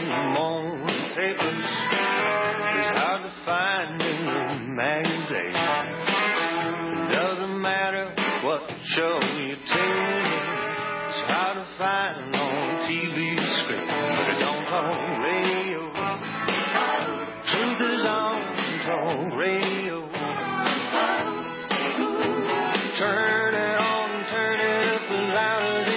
morning papers. It's hard to find in the magazines. It doesn't matter what show you tune. It's hard to find on TV screen. But it's on talk radio. Truth is on talk radio. Turn it on, turn it up as loud as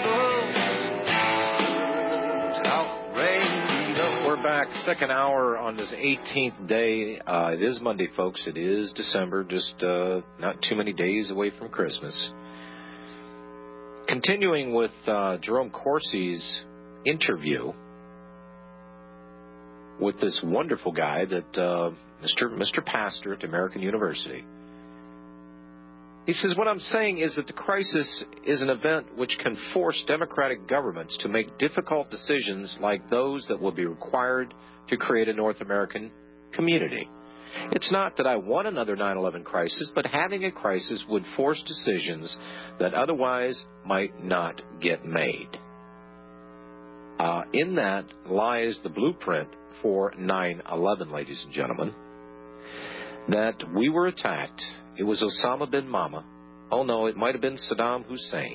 it goes. Talk radio. We're back, second hour on this 18th day. It is Monday, folks. It is December, just not too many days away from Christmas. Continuing with Jerome Corsi's interview with this wonderful guy that Mr. Pastor at American University. He says, what I'm saying is that the crisis is an event which can force democratic governments to make difficult decisions like those that will be required to create a North American community. It's not that I want another 9/11 crisis, but having a crisis would force decisions that otherwise might not get made. In that lies the blueprint for 9/11, ladies and gentlemen, that we were attacked. It was Osama bin Mama. Oh, no, it might have been Saddam Hussein.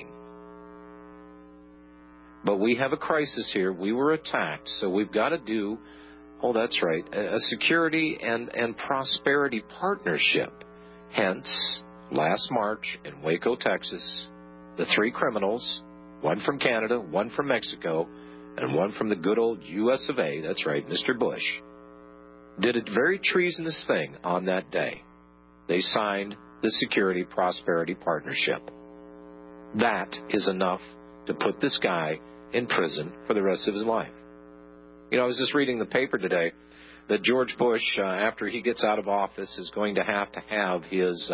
But we have a crisis here. We were attacked, so we've got to do, oh, that's right, a security and prosperity partnership. Hence, last March in Waco, Texas, the three criminals, one from Canada, one from Mexico, and one from the good old U.S. of A., that's right, Mr. Bush, did a very treasonous thing on that day. They signed the Security Prosperity Partnership. That is enough to put this guy in prison for the rest of his life. You know, I was just reading the paper today that George Bush, after he gets out of office, is going to have his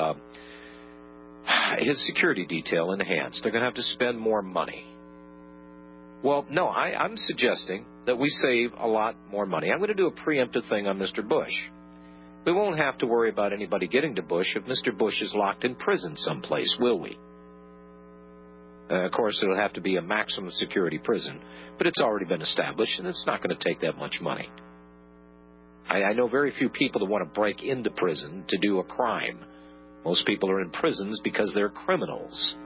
security detail enhanced. They're going to have to spend more money. Well, no, I'm suggesting that we save a lot more money. I'm going to do a preemptive thing on Mr. Bush. We won't have to worry about anybody getting to Bush if Mr. Bush is locked in prison someplace, will we? Of course, it'll have to be a maximum security prison, but it's already been established, and it's not going to take that much money. I know very few people that want to break into prison to do a crime. Most people are in prisons because they're criminals.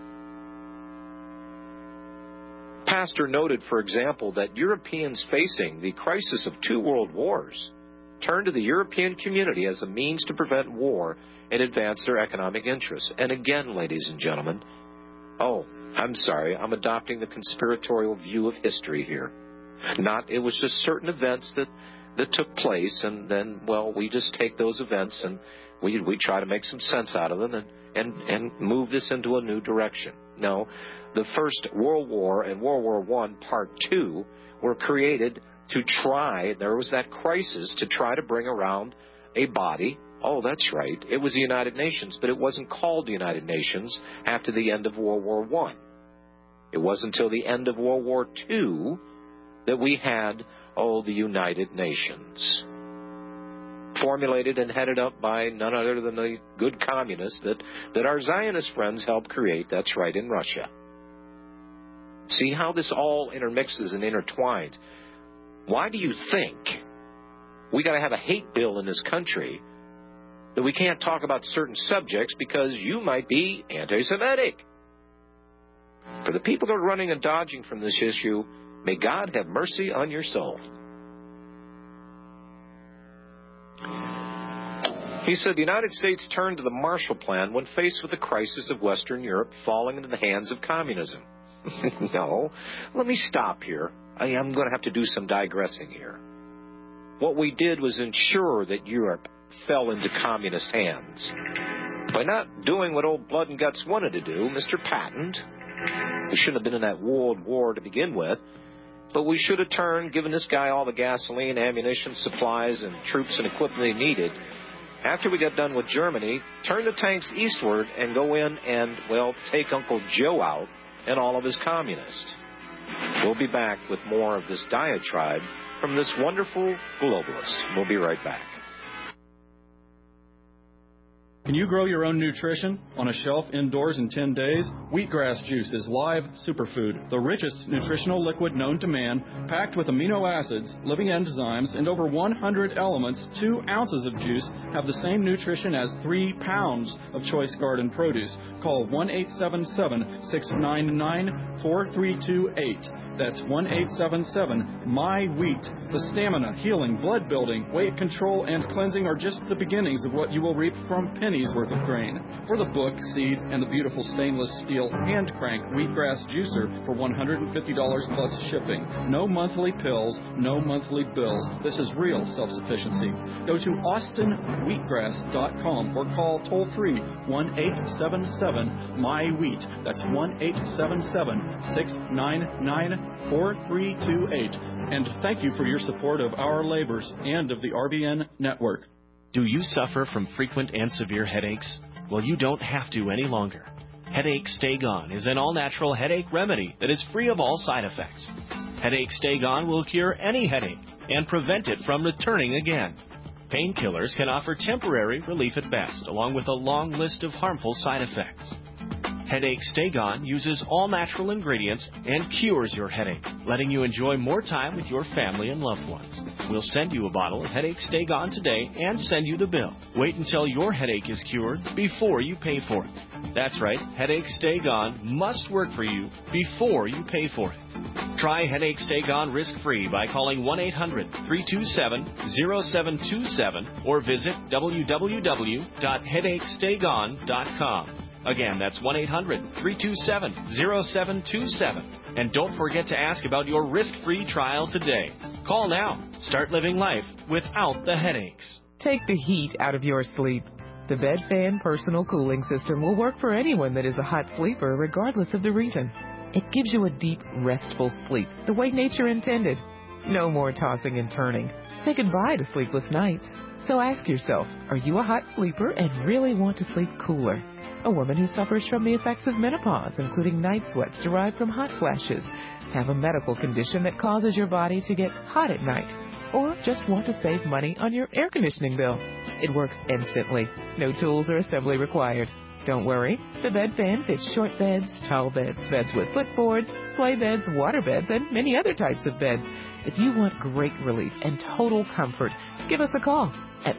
Pastor noted, for example, that Europeans facing the crisis of 2 world wars turn to the European community as a means to prevent war and advance their economic interests. And again, ladies and gentlemen, I'm sorry, I'm adopting the conspiratorial view of history here. It was just certain events that took place, and then, well, we just take those events and we try to make some sense out of them and move this into a new direction. No, the First World War and World War I Part 2 were created to try, there was that crisis to try to bring around a body. Oh, that's right. It was the United Nations, but it wasn't called the United Nations after the end of World War I. It wasn't until the end of World War II that we had, the United Nations. Formulated and headed up by none other than the good communists that our Zionist friends helped create, that's right, in Russia. See how this all intermixes and intertwines. Why do you think we got to have a hate bill in this country that we can't talk about certain subjects because you might be anti-Semitic? For the people that are running and dodging from this issue, may God have mercy on your soul. He said the United States turned to the Marshall Plan when faced with the crisis of Western Europe falling into the hands of communism. No, let me stop here. I'm going to have to do some digressing here. What we did was ensure that Europe fell into communist hands. By not doing what old Blood and Guts wanted to do, Mr. Patton, we shouldn't have been in that world war to begin with, but we should have turned, given this guy all the gasoline, ammunition, supplies, and troops and equipment they needed. After we got done with Germany, turn the tanks eastward and go in and, take Uncle Joe out and all of his communists. We'll be back with more of this diatribe from this wonderful globalist. We'll be right back. Can you grow your own nutrition on a shelf indoors in 10 days? Wheatgrass juice is live superfood, the richest nutritional liquid known to man, packed with amino acids, living enzymes, and over 100 elements. 2 ounces of juice have the same nutrition as 3 pounds of choice garden produce. Call 1-877-699-4328. That's 1-877-MY-WHEAT. The stamina, healing, blood building, weight control, and cleansing are just the beginnings of what you will reap from pennies worth of grain. For the book, seed, and the beautiful stainless steel hand crank wheatgrass juicer for $150 plus shipping. No monthly pills, no monthly bills. This is real self-sufficiency. Go to austinwheatgrass.com or call toll-free 1-877-MY-WHEAT. That's 1-877-699-4328. And thank you for your support of our labors and of the RBN network. Do you suffer from frequent and severe headaches? Well, you don't have to any longer. Headache Stay Gone is an all-natural headache remedy that is free of all side effects. Headache Stay Gone will cure any headache and prevent it from returning again. Painkillers can offer temporary relief at best, along with a long list of harmful side effects. Headache Stay Gone uses all natural ingredients and cures your headache, letting you enjoy more time with your family and loved ones. We'll send you a bottle of Headache Stay Gone today and send you the bill. Wait until your headache is cured before you pay for it. That's right, Headache Stay Gone must work for you before you pay for it. Try Headache Stay Gone risk-free by calling 1-800-327-0727 or visit www.headachestaygone.com. Again, that's 1-800-327-0727. And don't forget to ask about your risk-free trial today. Call now. Start living life without the headaches. Take the heat out of your sleep. The Bedfan personal cooling system will work for anyone that is a hot sleeper, regardless of the reason. It gives you a deep, restful sleep, the way nature intended. No more tossing and turning. Say goodbye to sleepless nights. So ask yourself, are you a hot sleeper and really want to sleep cooler? A woman who suffers from the effects of menopause, including night sweats derived from hot flashes, have a medical condition that causes your body to get hot at night, or just want to save money on your air conditioning bill. It works instantly. No tools or assembly required. Don't worry, the Bedfan fits short beds, tall beds, beds with footboards, sleigh beds, water beds, and many other types of beds. If you want great relief and total comfort, give us a call at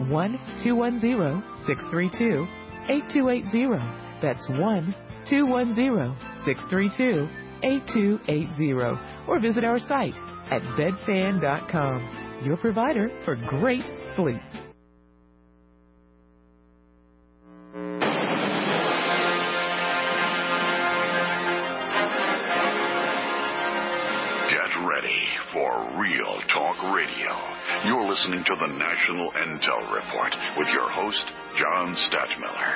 1-210-632-8280. That's 1-210-632-8280. Or visit our site at bedfan.com, your provider for great sleep. Get ready for Real Talk Radio. You're listening to the National Intel Report with your host, John Stadtmiller.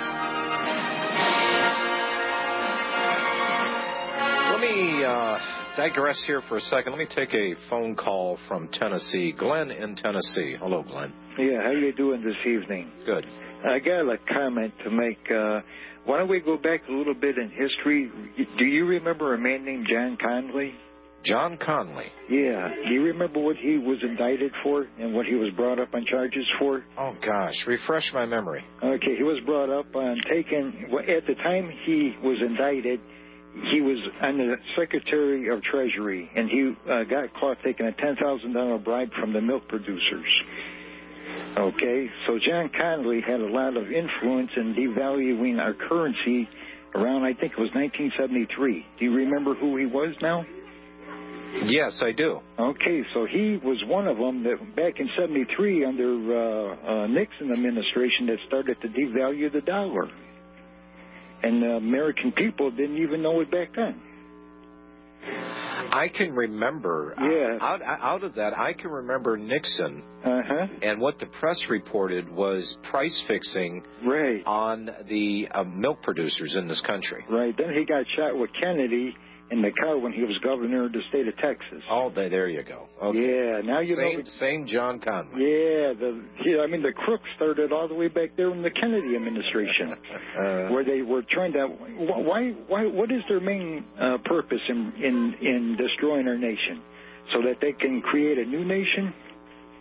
Let me digress here for a second. Let me take a phone call from Tennessee. Glenn in Tennessee. Hello, Glenn. Yeah, how you doing this evening? Good. I got a comment to make. Why don't we go back a little bit in history? Do you remember a man named John Conley? John Conley. Yeah. Do you remember what he was indicted for and what he was brought up on charges for? Oh, gosh. Refresh my memory. Okay, he was brought up on at the time he was indicted, he was on the Secretary of Treasury, and he got caught taking a $10,000 bribe from the milk producers. Okay, so John Conley had a lot of influence in devaluing our currency around, I think it was 1973. Do you remember who he was now? Yes, I do. Okay, so he was one of them that back in 73 under Nixon administration that started to devalue the dollar. And the American people didn't even know it back then. I can remember, out of that, I can remember Nixon, and what the press reported was price fixing on the milk producers in this country. Right, then he got shot with Kennedy in the car when he was governor of the state of Texas. Oh, there you go. Okay. Yeah, now you know. Same John Conley. Yeah, I mean, the crook started all the way back there in the Kennedy administration, where they were trying to. What is their main purpose in destroying our nation? So that they can create a new nation?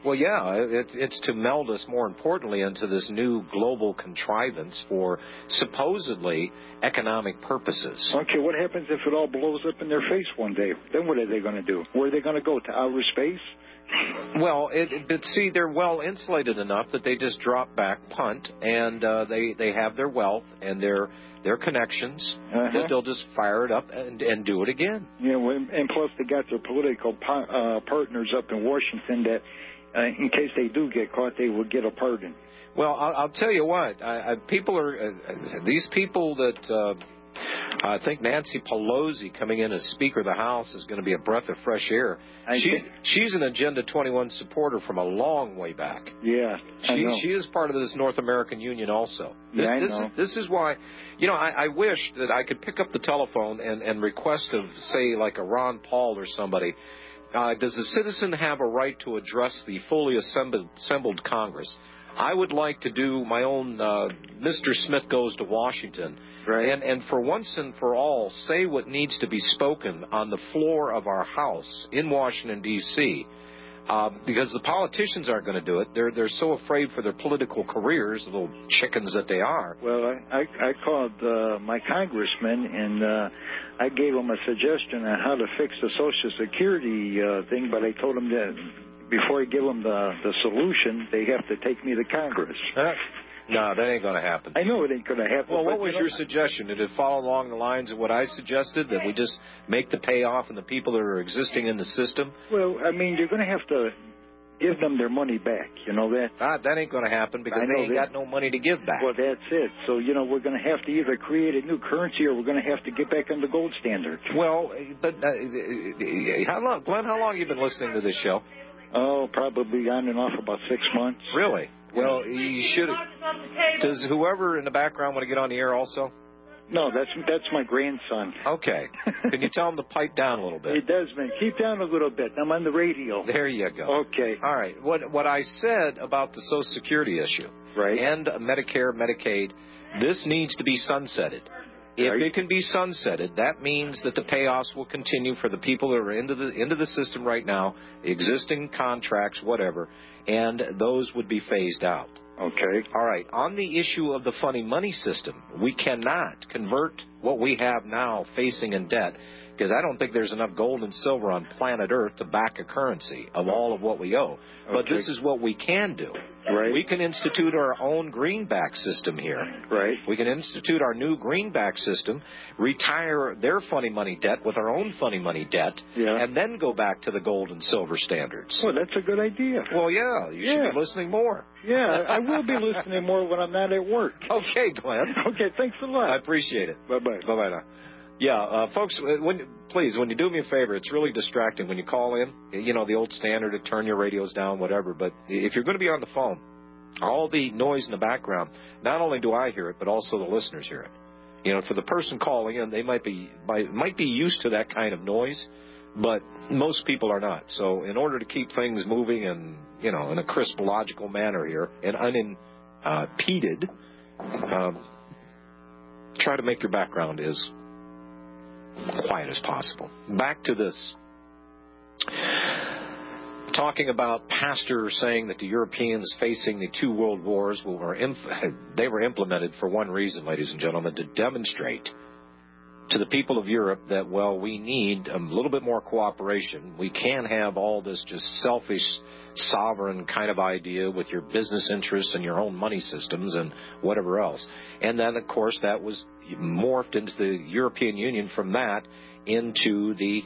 Well, yeah, it's to meld us, more importantly, into this new global contrivance for supposedly economic purposes. Okay, what happens if it all blows up in their face one day? Then what are they going to do? Where are they going to go? To outer space? Well, but see, they're well insulated enough that they just drop back, punt, and they have their wealth and their connections. That they'll just fire it up and do it again. Yeah, and plus they got their political partners up in Washington that, in case they do get caught, they will get a pardon. Well, I'll tell you what. People are these people that. I think Nancy Pelosi coming in as Speaker of the House is going to be a breath of fresh air. She's an Agenda 21 supporter from a long way back. Yeah, she is part of this North American Union also. This is why, I wish that I could pick up the telephone and request of, say, like a Ron Paul or somebody, does a citizen have a right to address the fully assembled Congress? I would like to do my own Mr. Smith Goes to Washington. Right. And for once and for all, say what needs to be spoken on the floor of our House in Washington, D.C., because the politicians aren't going to do it. They're so afraid for their political careers, the little chickens that they are. Well, I called my congressman, and I gave him a suggestion on how to fix the Social Security thing, but I told him that before I give them the solution, they have to take me to Congress. No, that ain't going to happen. I know it ain't going to happen. Well, what was your suggestion? Did it follow along the lines of what I suggested, that we just make the payoff and the people that are existing in the system? Well, I mean, you're going to have to give them their money back. You know that? That ain't going to happen because they ain't got no money to give back. Well, that's it. So, we're going to have to either create a new currency or we're going to have to get back on the gold standard. Well, but how long, Glenn, how long have you been listening to this show? Oh, probably on and off about 6 months. Really? Well, you should. Does whoever in the background want to get on the air also? No, that's my grandson. Okay. Can you tell him to pipe down a little bit? It does, man. Keep down a little bit. I'm on the radio. There you go. Okay. All right. What I said about the Social Security issue, right, and Medicare, Medicaid, this needs to be sunsetted. If it can be sunsetted, that means that the payoffs will continue for the people that are into the system right now, existing contracts, whatever, and those would be phased out. Okay. All right. On the issue of the funny money system, we cannot convert what we have now facing in debt, because I don't think there's enough gold and silver on planet Earth to back a currency of all of what we owe. But this is what we can do. Right. We can institute our own greenback system here. Right. We can institute our new greenback system, retire their funny money debt with our own funny money debt, and then go back to the gold and silver standards. Well, that's a good idea. Well, yeah, you should be listening more. Yeah, I will be listening more when I'm not at work. Okay, Glenn. Okay, thanks a lot. I appreciate it. Bye-bye. Bye-bye now. Yeah, folks, please, when you do me a favor, it's really distracting when you call in. The old standard to turn your radios down, whatever. But if you're going to be on the phone, all the noise in the background, not only do I hear it, but also the listeners hear it. For the person calling in, they might be used to that kind of noise, but most people are not. So in order to keep things moving and, in a crisp, logical manner here and unimpeded, try to make your background as quiet as possible. Back to this. Talking about pastors saying that the Europeans facing the two world wars they were implemented for one reason, ladies and gentlemen, to demonstrate to the people of Europe that, we need a little bit more cooperation. We can't have all this just selfish, sovereign kind of idea with your business interests and your own money systems and whatever else. And then, of course, that was morphed into the European Union from the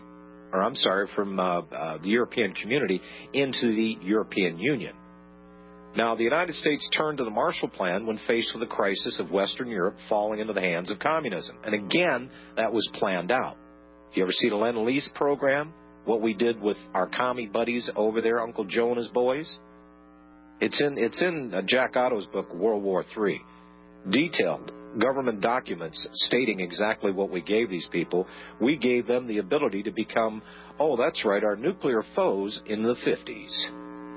European community into the European Union. Now, the United States turned to the Marshall Plan when faced with the crisis of Western Europe falling into the hands of communism. And again, that was planned out. You ever see the Lend-Lease program? What we did with our commie buddies over there, Uncle Joe and his boys? It's in Jack Otto's book, World War III. Detailed government documents stating exactly what we gave these people. We gave them the ability to become, that's right, our nuclear foes in the 50s.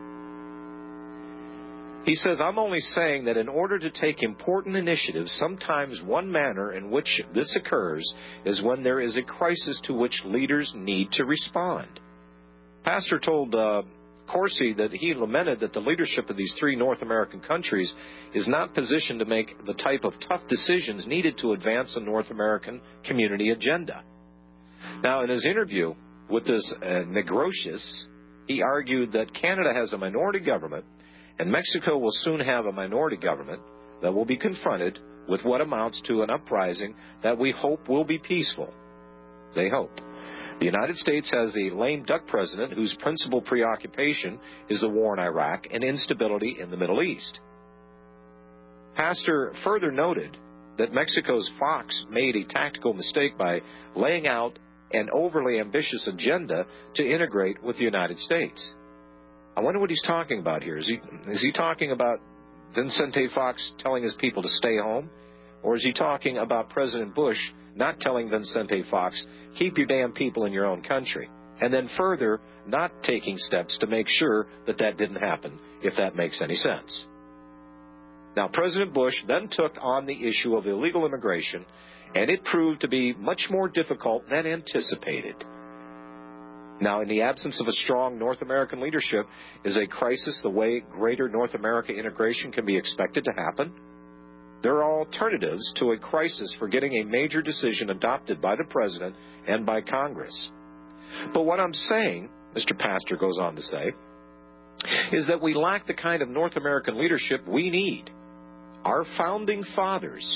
He says, I'm only saying that in order to take important initiatives, sometimes one manner in which this occurs is when there is a crisis to which leaders need to respond. Pastor told Corsi that he lamented that the leadership of these three North American countries is not positioned to make the type of tough decisions needed to advance a North American community agenda. Now, in his interview with this Negrocius, he argued that Canada has a minority government and Mexico will soon have a minority government that will be confronted with what amounts to an uprising that we hope will be peaceful. They hope. The United States has a lame duck president whose principal preoccupation is the war in Iraq and instability in the Middle East. Pastor further noted that Mexico's Fox made a tactical mistake by laying out an overly ambitious agenda to integrate with the United States. I wonder what he's talking about here. Is he talking about Vicente Fox telling his people to stay home? Or is he talking about President Bush not telling Vicente Fox, keep your damn people in your own country? And then further, not taking steps to make sure that that didn't happen, if that makes any sense. Now, President Bush then took on the issue of illegal immigration, and it proved to be much more difficult than anticipated. Now, in the absence of a strong North American leadership, is a crisis the way greater North America integration can be expected to happen? There are alternatives to a crisis for getting a major decision adopted by the President and by Congress. But what I'm saying, Mr. Pastor goes on to say, is that we lack the kind of North American leadership we need. Our founding fathers,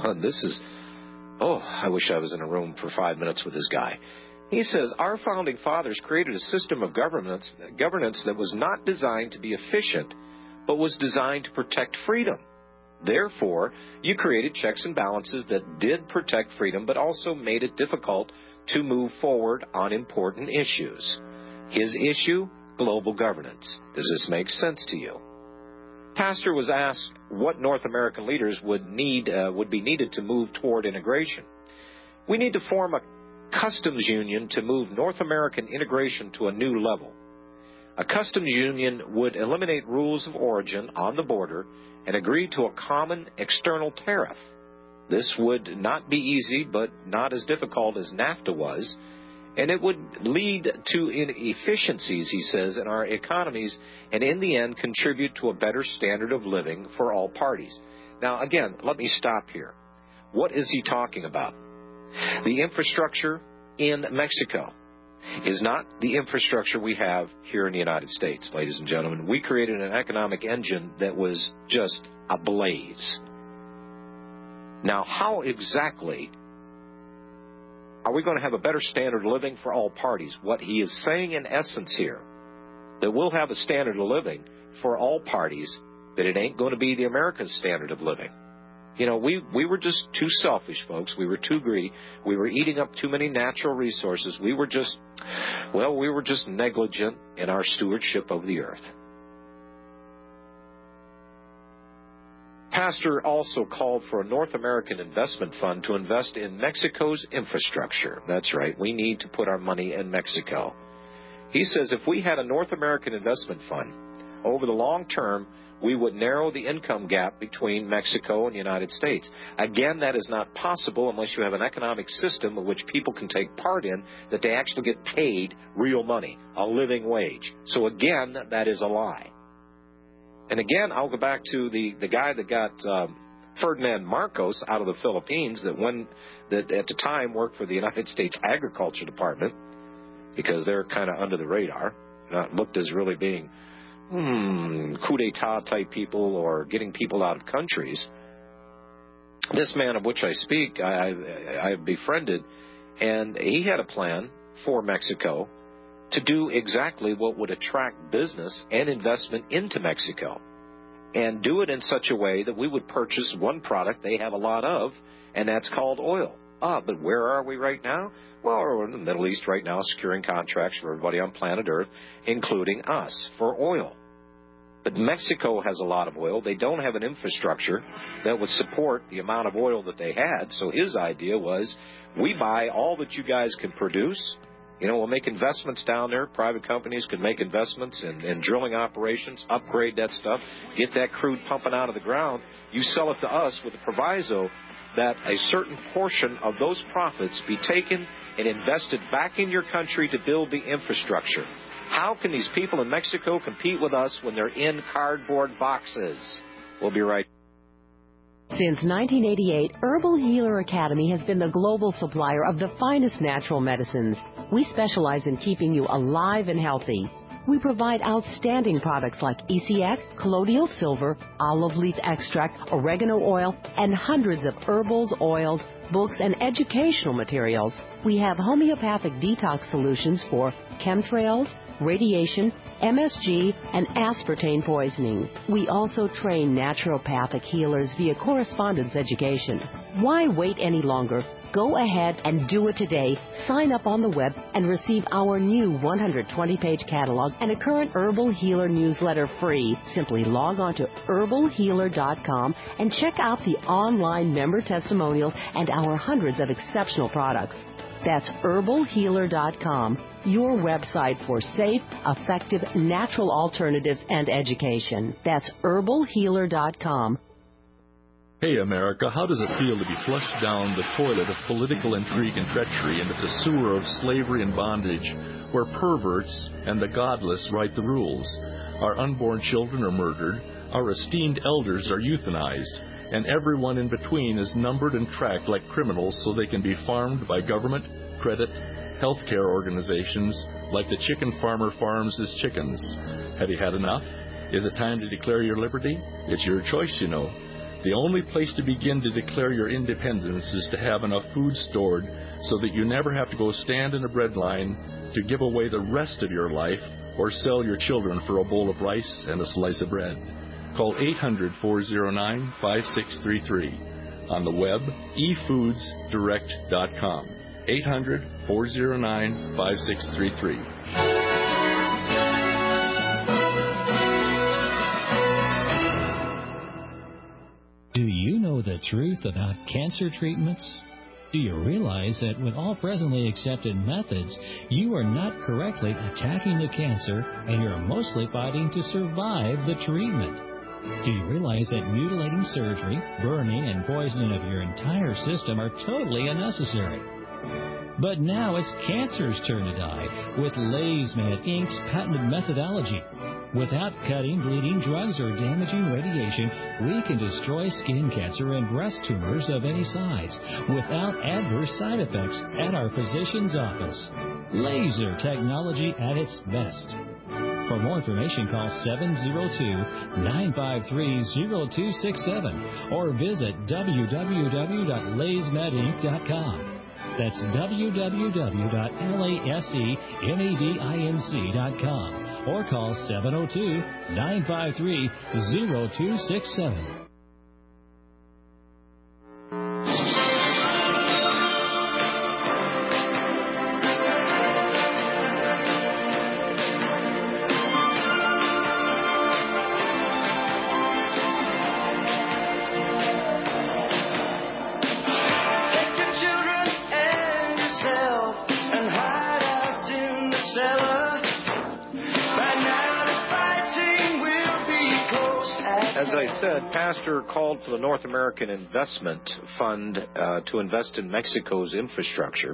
I wish I was in a room for 5 minutes with this guy. He says, our founding fathers created a system of governance that was not designed to be efficient, but was designed to protect freedom. Therefore, you created checks and balances that did protect freedom, but also made it difficult to move forward on important issues. His issue, global governance. Does this make sense to you? Pastor was asked what North American leaders would be needed to move toward integration. We need to form a customs union to move North American integration to a new level. A customs union would eliminate rules of origin on the border and agree to a common external tariff. This would not be easy, but not as difficult as NAFTA was, and it would lead to inefficiencies, he says, in our economies, and in the end contribute to a better standard of living for all parties. Now, again, let me stop here. What is he talking about? The infrastructure in Mexico is not the infrastructure we have here in the United States, ladies and gentlemen. We created an economic engine that was just ablaze. Now, how exactly are we going to have a better standard of living for all parties? What he is saying in essence here, that we'll have a standard of living for all parties, but it ain't going to be the American standard of living. You know, we were just too selfish, folks. We were too greedy. We were eating up too many natural resources. We were just negligent in our stewardship of the earth. Pastor also called for a North American investment fund to invest in Mexico's infrastructure. That's right. We need to put our money in Mexico. He says if we had a North American investment fund, over the long term, we would narrow the income gap between Mexico and the United States. Again, that is not possible unless you have an economic system of which people can take part in, that they actually get paid real money, a living wage. So again, that is a lie. And again, I'll go back to the guy that got Ferdinand Marcos out of the Philippines that at the time worked for the United States Agriculture Department, because they're kind of under the radar, not looked as really being coup d'etat type people or getting people out of countries. This man of which I speak, I befriended, and he had a plan for Mexico to do exactly what would attract business and investment into Mexico, and do it in such a way that we would purchase one product they have a lot of, and that's called oil. But where are we right now? Well, we're in the Middle East right now, securing contracts for everybody on planet Earth, including us, for oil. But Mexico has a lot of oil. They don't have an infrastructure that would support the amount of oil that they had. So his idea was, we buy all that you guys can produce. You know, we'll make investments down there. Private companies can make investments in drilling operations, upgrade that stuff, get that crude pumping out of the ground. You sell it to us with the proviso that a certain portion of those profits be taken and invested back in your country to build the infrastructure. How can these people in Mexico compete with us when they're in cardboard boxes? We'll be right back. Since 1988, Herbal Healer Academy has been the global supplier of the finest natural medicines. We specialize in keeping you alive and healthy. We provide outstanding products like ECX, colloidal silver, olive leaf extract, oregano oil, and hundreds of herbals, oils, books, and educational materials. We have homeopathic detox solutions for chemtrails, radiation, MSG, and aspartame poisoning. We also train naturopathic healers via correspondence education. Why wait any longer? Go ahead and do it today. Sign up on the web and receive our new 120-page catalog and a current Herbal Healer newsletter free. Simply log on to herbalhealer.com and check out the online member testimonials and our hundreds of exceptional products. That's herbalhealer.com, your website for safe, effective, natural alternatives and education. That's herbalhealer.com. Hey, America, how does it feel to be flushed down the toilet of political intrigue and treachery into the sewer of slavery and bondage, where perverts and the godless write the rules? Our unborn children are murdered, our esteemed elders are euthanized, and everyone in between is numbered and tracked like criminals so they can be farmed by government, credit, healthcare organizations like the chicken farmer farms his chickens. Have you had enough? Is it time to declare your liberty? It's your choice, you know. The only place to begin to declare your independence is to have enough food stored so that you never have to go stand in a bread line to give away the rest of your life or sell your children for a bowl of rice and a slice of bread. Call 800-409-5633. On the web, efoodsdirect.com. 800-409-5633. Do you know the truth about cancer treatments? Do you realize that with all presently accepted methods, you are not correctly attacking the cancer and you're mostly fighting to survive the treatment? Do you realize that mutilating surgery, burning, and poisoning of your entire system are totally unnecessary? But now it's cancer's turn to die with LaysMed Inc.'s patented methodology. Without cutting, bleeding, drugs, or damaging radiation, we can destroy skin cancer and breast tumors of any size without adverse side effects at our physician's office. Laser technology at its best. For more information, call 702-953-0267 or visit www.laysmedinc.com. That's www.lasemedinc.com or call 702-953-0267. As I said, Pastor called for the North American Investment Fund to invest in Mexico's infrastructure.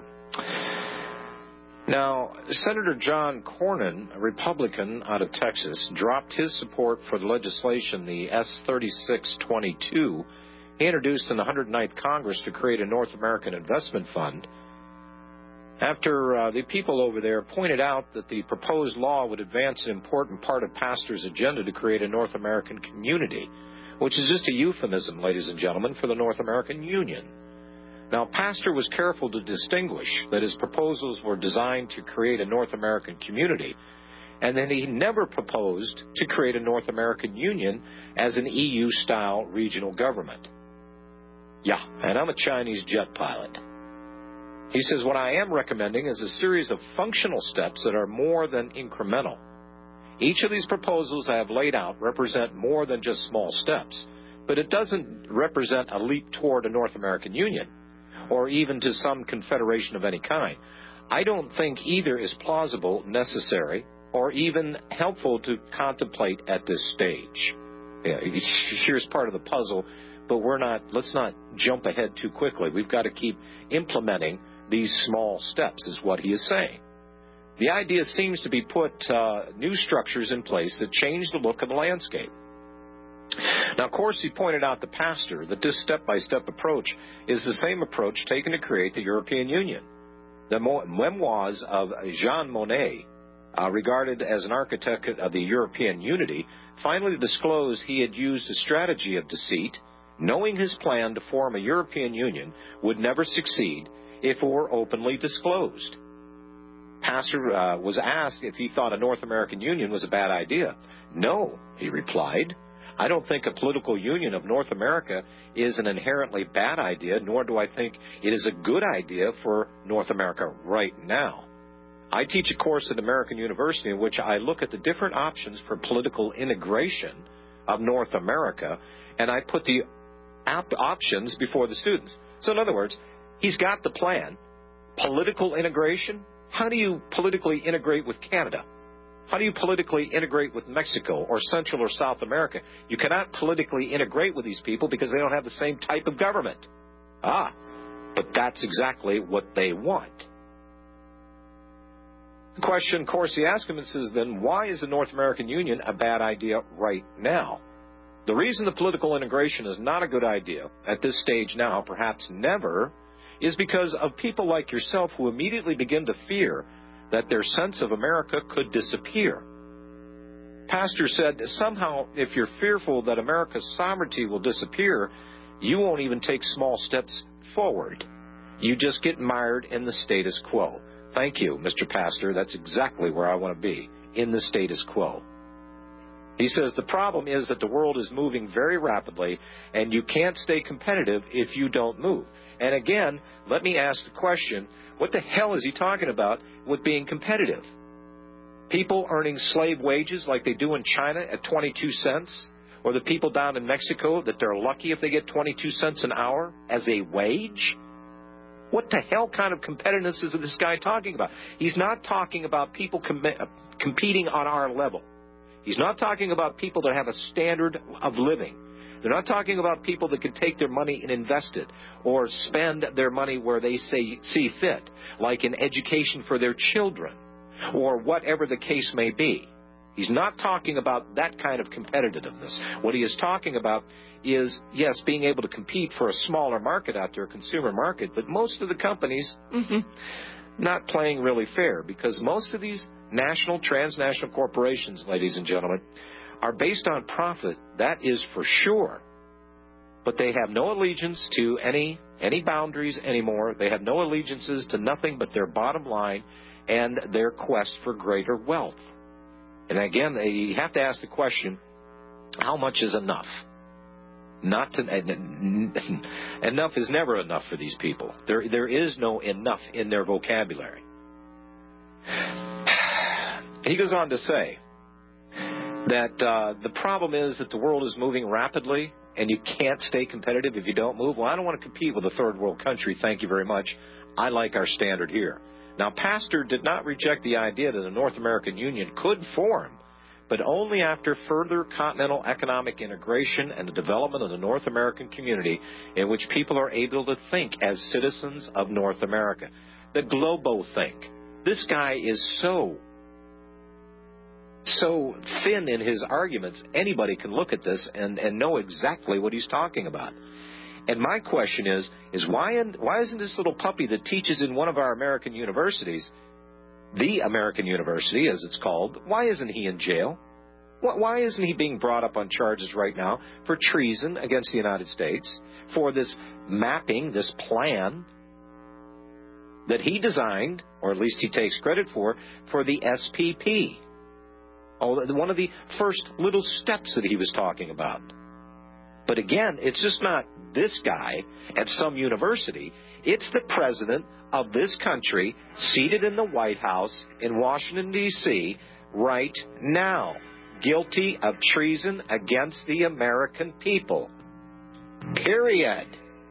Now, Senator John Cornyn, a Republican out of Texas, dropped his support for the legislation, the S-3622, he introduced in the 109th Congress to create a North American Investment Fund, after the people over there pointed out that the proposed law would advance an important part of Pastor's agenda to create a North American community, which is just a euphemism, ladies and gentlemen, for the North American Union. Now, Pastor was careful to distinguish that his proposals were designed to create a North American community, and that he never proposed to create a North American Union as an EU-style regional government. Yeah, and I'm a Chinese jet pilot. He says, what I am recommending is a series of functional steps that are more than incremental. Each of these proposals I have laid out represent more than just small steps, but it doesn't represent a leap toward a North American Union, or even to some confederation of any kind. I don't think either is plausible, necessary, or even helpful to contemplate at this stage. Yeah, here's part of the puzzle, but let's not jump ahead too quickly. We've got to keep implementing these small steps, is what he is saying. The idea seems to be put new structures in place that change the look of the landscape. Now, Corsi pointed out the pastor that this step-by-step approach is the same approach taken to create the European Union. The memoirs of Jean Monnet, regarded as an architect of the European unity, finally disclosed he had used a strategy of deceit, knowing his plan to form a European Union would never succeed if it were openly disclosed. Pastor was asked if he thought a North American Union was a bad idea. No, he replied. I don't think a political union of North America is an inherently bad idea, nor do I think it is a good idea for North America right now. I teach a course at American University in which I look at the different options for political integration of North America, and I put the options before the students. So in other words, he's got the plan. Political integration? How do you politically integrate with Canada? How do you politically integrate with Mexico or Central or South America? You cannot politically integrate with these people because they don't have the same type of government. But that's exactly what they want. The question Corsi asked him is then, why is the North American Union a bad idea right now? The reason the political integration is not a good idea at this stage now, perhaps never, is because of people like yourself who immediately begin to fear that their sense of America could disappear. Pastor said, somehow, if you're fearful that America's sovereignty will disappear, you won't even take small steps forward. You just get mired in the status quo. Thank you, Mr. Pastor. That's exactly where I want to be, in the status quo. He says the problem is that the world is moving very rapidly, and you can't stay competitive if you don't move. And again, let me ask the question, what the hell is he talking about with being competitive? People earning slave wages like they do in China at 22 cents? Or the people down in Mexico that they're lucky if they get 22 cents an hour as a wage? What the hell kind of competitiveness is this guy talking about? He's not talking about people competing on our level. He's not talking about people that have a standard of living. They're not talking about people that can take their money and invest it or spend their money where they see fit, like in education for their children or whatever the case may be. He's not talking about that kind of competitiveness. What he is talking about is, yes, being able to compete for a smaller market out there, a consumer market, but most of the companies not playing really fair because most of these national, transnational corporations, ladies and gentlemen, are based on profit, that is for sure. But they have no allegiance to any boundaries anymore. They have no allegiances to nothing but their bottom line and their quest for greater wealth. And again, you have to ask the question, how much is enough? Enough is never enough for these people. There is no enough in their vocabulary. He goes on to say that the problem is that the world is moving rapidly and you can't stay competitive if you don't move. Well, I don't want to compete with a third world country. Thank you very much. I like our standard here. Now, Pastor did not reject the idea that a North American Union could form, but only after further continental economic integration and the development of the North American community in which people are able to think as citizens of North America. The Globo think. This guy is so thin in his arguments, anybody can look at this and know exactly what he's talking about. And my question is why isn't this little puppy that teaches in one of our American universities, the American University as it's called, why isn't he in jail? Why isn't he being brought up on charges right now for treason against the United States, for this mapping, this plan that he designed, or at least he takes credit for the SPP? One of the first little steps that he was talking about. But again, it's just not this guy at some university. It's the president of this country seated in the White House in Washington, D.C. right now, guilty of treason against the American people. Period.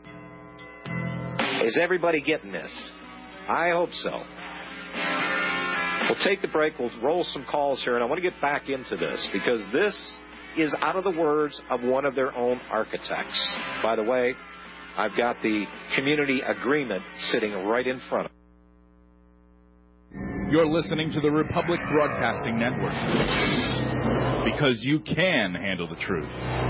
Is everybody getting this? I hope so. We'll take the break. We'll roll some calls here, and I want to get back into this because this is out of the words of one of their own architects. By the way, I've got the community agreement sitting right in front of me. You're listening to the Republic Broadcasting Network. Because you can handle the truth.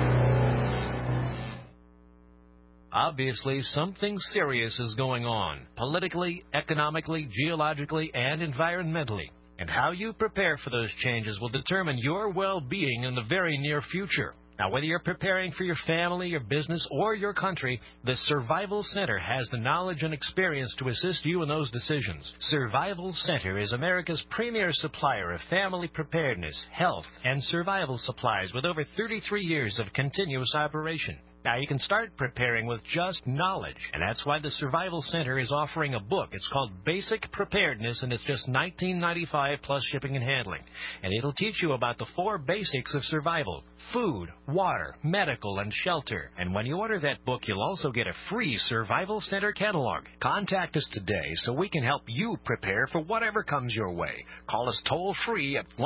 Obviously, something serious is going on, politically, economically, geologically, and environmentally. And how you prepare for those changes will determine your well-being in the very near future. Now, whether you're preparing for your family, your business, or your country, the Survival Center has the knowledge and experience to assist you in those decisions. Survival Center is America's premier supplier of family preparedness, health, and survival supplies with over 33 years of continuous operation. Now, you can start preparing with just knowledge, and that's why the Survival Center is offering a book. It's called Basic Preparedness, and it's just $19.95 plus shipping and handling. And it'll teach you about the 4 basics of survival: food, water, medical, and shelter. And when you order that book, you'll also get a free Survival Center catalog. Contact us today so we can help you prepare for whatever comes your way. Call us toll-free at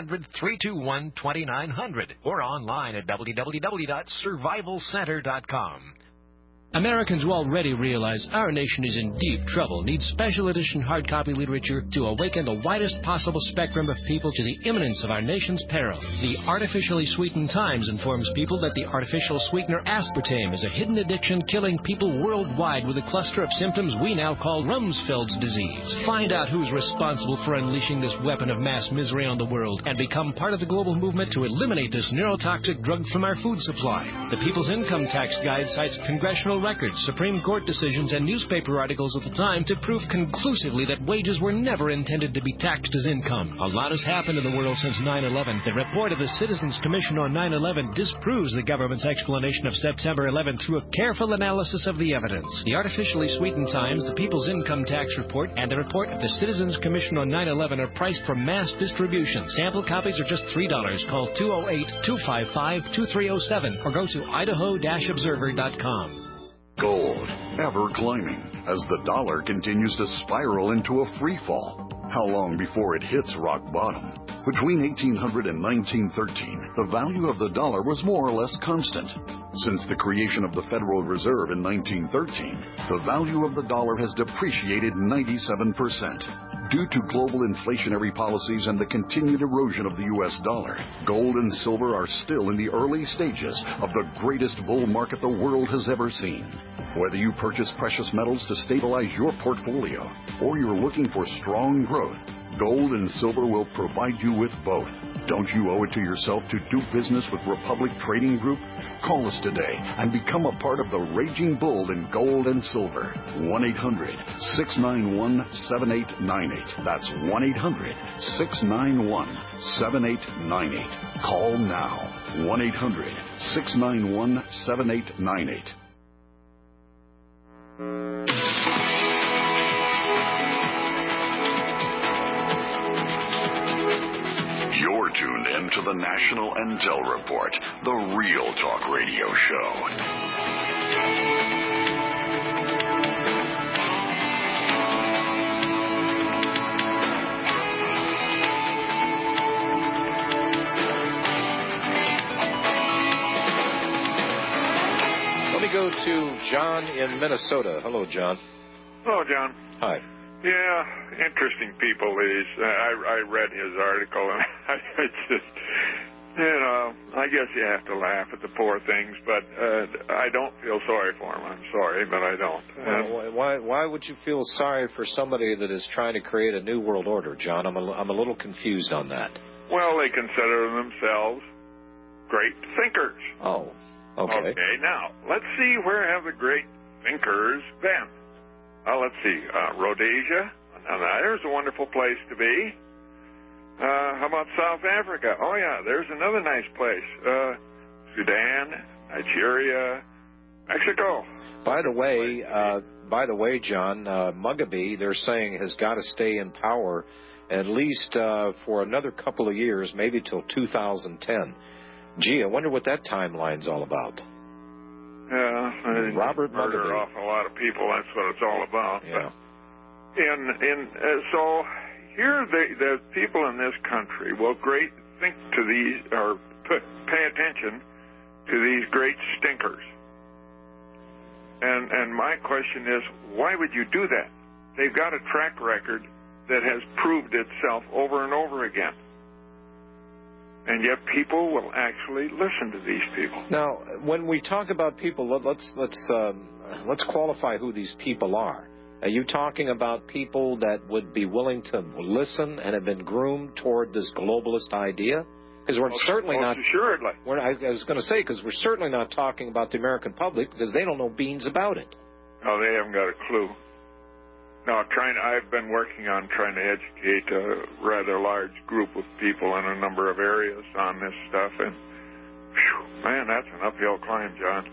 1-800-321-2900 or online at www.survivalcenter.com. Americans will already realize our nation is in deep trouble, needs special edition hard copy literature to awaken the widest possible spectrum of people to the imminence of our nation's peril. The Artificially Sweetened Times informs people that the artificial sweetener aspartame is a hidden addiction killing people worldwide with a cluster of symptoms we now call Rumsfeld's disease. Find out who's responsible for unleashing this weapon of mass misery on the world and become part of the global movement to eliminate this neurotoxic drug from our food supply. The People's Income Tax Guide cites congressional records, Supreme Court decisions, and newspaper articles of the time to prove conclusively that wages were never intended to be taxed as income. A lot has happened in the world since 9/11. The report of the Citizens Commission on 9/11 disproves the government's explanation of September 11 through a careful analysis of the evidence. The Artificially Sweetened Times, the People's Income Tax Report, and the report of the Citizens Commission on 9/11 are priced for mass distribution. Sample copies are just $3. Call 208-255-2307 or go to idaho-observer.com. Gold, ever climbing, as the dollar continues to spiral into a free fall. How long before it hits rock bottom? Between 1800 and 1913, the value of the dollar was more or less constant. Since the creation of the Federal Reserve in 1913, the value of the dollar has depreciated 97%. Due to global inflationary policies and the continued erosion of the U.S. dollar, gold and silver are still in the early stages of the greatest bull market the world has ever seen. Whether you purchase precious metals to stabilize your portfolio or you're looking for strong growth, gold and silver will provide you with both. Don't you owe it to yourself to do business with Republic Trading Group? Call us today and become a part of the raging bull in gold and silver. 1-800-691-7898. That's 1-800-691-7898. Call now. 1-800-691-7898. You're tuned in to the National Intel Report, the Real Talk Radio Show. Let me go to John in Minnesota. Hello, John. Hello, John. Hi. Yeah, interesting people. I read his article, and it's just, I guess you have to laugh at the poor things, but I don't feel sorry for him. I'm sorry, but I don't. Why would you feel sorry for somebody that is trying to create a new world order, John? I'm a little confused on that. Well, they consider themselves great thinkers. Oh, okay. Okay, now, let's see, where have the great thinkers been? Let's see, Rhodesia. Now, there's a wonderful place to be. How about South Africa? Oh, yeah, there's another nice place. Sudan, Nigeria, Mexico. By the way, John, Mugabe, they're saying, has got to stay in power at least for another couple of years, maybe till 2010. Gee, I wonder what that timeline's all about. Yeah, Robert murder Mugabe. off a lot of people. That's what it's all about. Yeah. So here, the people in this country will think to these, or pay attention to these great stinkers. And my question is, why would you do that? They've got a track record that has proved itself over and over again. And yet people will actually listen to these people. Now, when we talk about people, let's qualify who these people are. Are you talking about people that would be willing to listen and have been groomed toward this globalist idea? Because we're certainly not. Assuredly. I was going to say, because we're certainly not talking about the American public, because they don't know beans about it. No, they haven't got a clue. No, I've been working on trying to educate a rather large group of people in a number of areas on this stuff, and man, that's an uphill climb, John.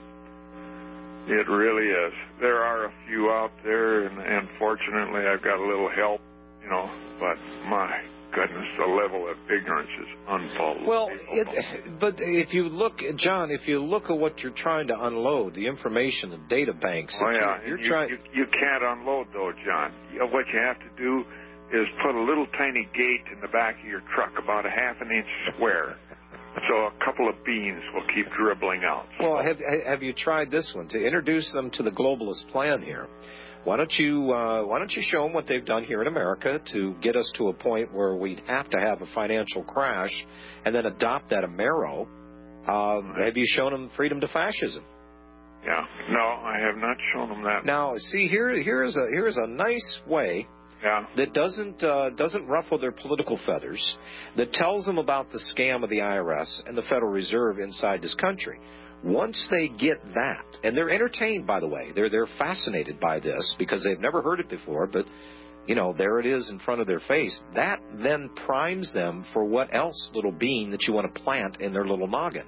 It really is. There are a few out there, and fortunately, I've got a little help, but my goodness, the level of ignorance is unbelievable. Well, but if you look, John, if you look at what you're trying to unload, the information, the data banks. Oh, yeah. You can't unload, though, John. What you have to do is put a little tiny gate in the back of your truck about a half an inch square. So a couple of beans will keep dribbling out. Well, have you tried this one? To introduce them to the globalist plan here, why don't you show them what they've done here in America to get us to a point where we'd have to have a financial crash and then adopt that Amero? Have you shown them freedom to fascism? Yeah. No, I have not shown them that. Now, see, here's a nice way that doesn't ruffle their political feathers, that tells them about the scam of the IRS and the Federal Reserve inside this country. Once they get that, and they're entertained, by the way, they're fascinated by this because they've never heard it before, but, there it is in front of their face. That then primes them for what else, little bean, that you want to plant in their little noggin.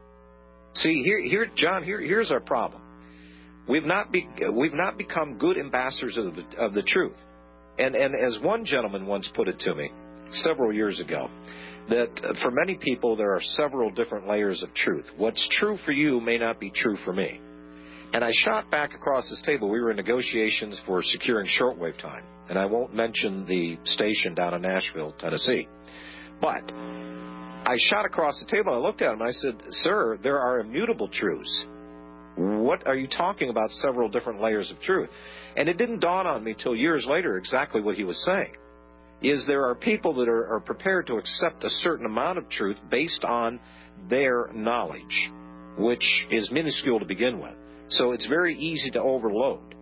See, John, here's our problem. We've not become good ambassadors of the truth. And as one gentleman once put it to me several years ago, that for many people there are several different layers of truth. What's true for you may not be true for me. And I shot back across this table. We were in negotiations for securing shortwave time. And I won't mention the station down in Nashville, Tennessee. But I shot across the table. I looked at him and I said, "Sir, there are immutable truths. What are you talking about several different layers of truth?" And it didn't dawn on me till years later exactly what he was saying. Is there are people that are prepared to accept a certain amount of truth based on their knowledge, which is minuscule to begin with. So it's very easy to overload.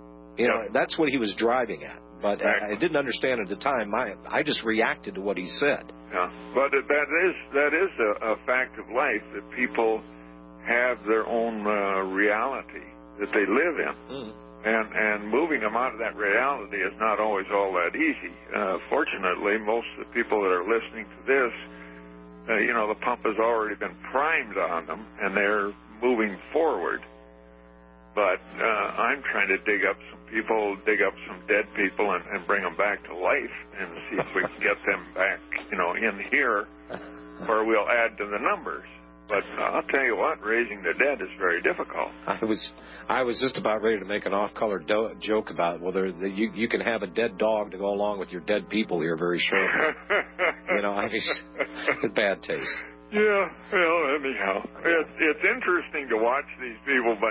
That's what he was driving at. But I didn't understand at the time. I just reacted to what he said. Yeah, but that is a fact of life, that people have their own reality that they live in. And moving them out of that reality is not always all that easy. Fortunately, most of the people that are listening to this, the pump has already been primed on them, and they're moving forward. But I'm trying to dig up some dead people and bring them back to life and see if we can get them back, in here where we'll add to the numbers. But I'll tell you what, raising the dead is very difficult. I was just about ready to make an off-color joke about whether you can have a dead dog to go along with your dead people here very shortly. Bad taste. Yeah, well, anyhow, it's interesting to watch these people, but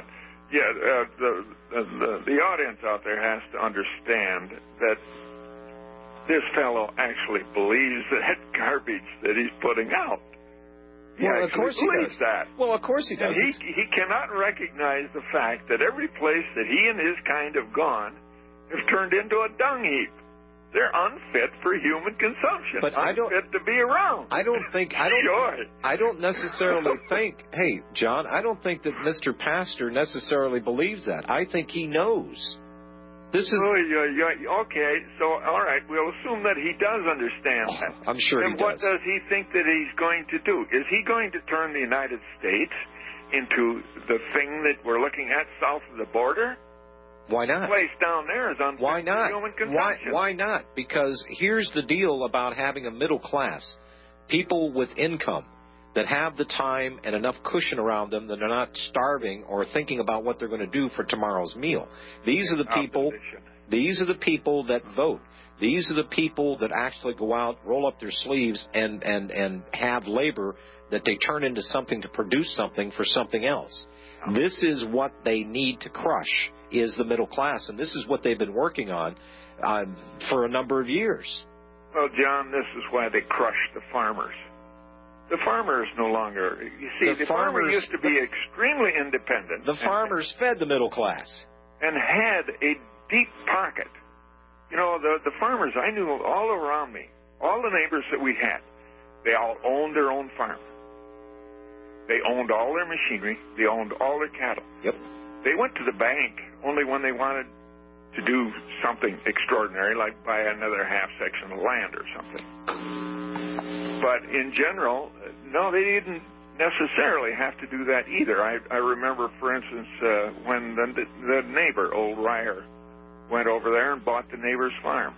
the audience out there has to understand that this fellow actually believes that garbage that he's putting out. Of course he does. That. Well, of course he does. He cannot recognize the fact that every place that he and his kind have gone have turned into a dung heap. They're unfit for human consumption. But unfit to be around. I don't necessarily think. Hey, John, I don't think that Mr. Pastor necessarily believes that. I think he knows. This is okay. So, all right, we'll assume that he does understand that. I'm sure he does. And what does he think that he's going to do? Is he going to turn the United States into the thing that we're looking at south of the border? Why not? The place down there is unfit for human consumption. Why not? Because here's the deal about having a middle class. People with income that have the time and enough cushion around them that are not starving or thinking about what they're going to do for tomorrow's meal. These are the people that vote. These are the people that actually go out, roll up their sleeves, and have labor that they turn into something to produce something for something else. This is what they need to crush, is the middle class, and this is what they've been working on for a number of years. Well, John, this is why they crushed the farmers. The farmers no longer, you see, the farmer used to be extremely independent. The farmers fed the middle class. And had a deep pocket. You know, the farmers, I knew all around me, all the neighbors that we had, they all owned their own farm. They owned all their machinery. They owned all their cattle. Yep. They went to the bank only when they wanted to do something extraordinary, like buy another half section of land or something. But in general, no, they didn't necessarily have to do that either. I remember, for instance, when the neighbor, old Ryer, went over there and bought the neighbor's farm.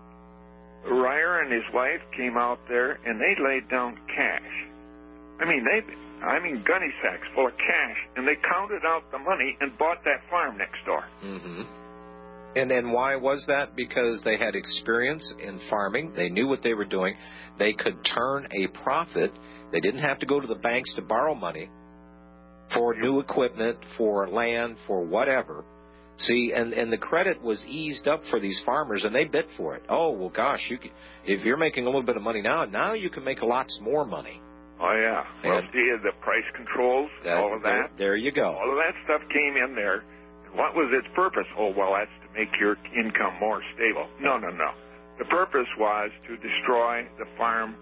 Ryer and his wife came out there and they laid down cash. I mean, gunny sacks full of cash, and they counted out the money and bought that farm next door. Mm-hmm. And then why was that? Because they had experience in farming. They knew what they were doing. They could turn a profit. They didn't have to go to the banks to borrow money for new equipment, for land, for whatever. See, and the credit was eased up for these farmers, and they bid for it. Oh, well, gosh, if you're making a little bit of money now you can make lots more money. Oh, yeah. Well, the price controls, all of that. There you go. All of that stuff came in there. And what was its purpose? Oh, well, that's to make your income more stable. No. The purpose was to destroy the farm